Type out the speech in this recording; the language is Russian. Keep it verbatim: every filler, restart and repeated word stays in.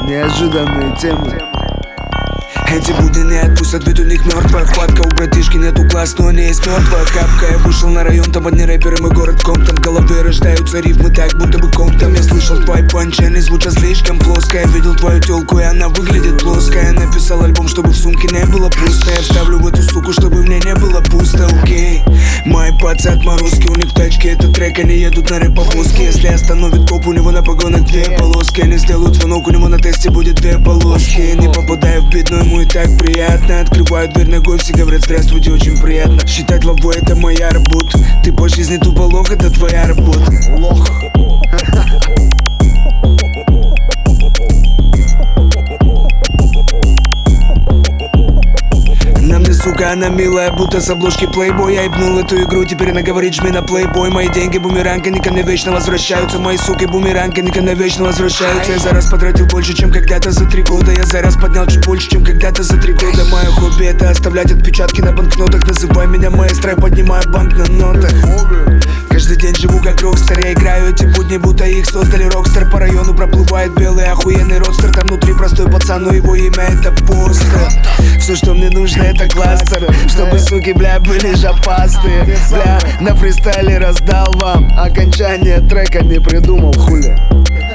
Неожиданные темы. Эти будни не отпустят, ведь у них мертвая хватка. У братишки нету глаз, но не есть мертвая хапка. Я вышел на район, там одни рэперы, мой город Комптон. В голове рождаются рифмы так, будто бы Комптон. Я слышал твои панчи, они звучат слишком плоско. Я видел твою телку, и она выглядит плоско. Я написал альбом, чтобы в сумке не было пусто. Я вставлю в эту суку, чтобы мне не было пусто, окей. Мои пацы отморозки, у них тачки, это трек, они едут на рэп-повозке. Если остановит коп, у него на погонах две полоски. Они сделают звонок, у него на тесте будет две полоски. Не попадаю в бит, но ему и так приятно. Открываю дверь ногой, все говорят здравствуйте, очень приятно. Считать лавой это моя работа. Ты по жизни тупо лох, это твоя работа. Лох. Сука, она милая, будто с обложки Playboy. Я ебнул эту игру, теперь она говорит жми на Playboy. Мои деньги бумеранг, они ко мне вечно возвращаются. Мои суки бумеранг, они ко мне вечно возвращаются. Я за раз потратил больше, чем когда-то за три года. Я за раз поднял чуть больше, чем когда-то за три года. Мое хобби это оставлять отпечатки на банкнотах. Называй меня маэстро, я поднимаю банк на нотах. Каждый день живу как рокстер, я играю эти будни, будто их создали рокстер. По району проплывает белый охуенный родстер. Там внутри простой пацан, но его имя это постер. Все, что мне нужно, это кластер, чтобы суки, бля, были жопастые. Бля, на фристайле раздал вам окончание трека, не придумал, хули.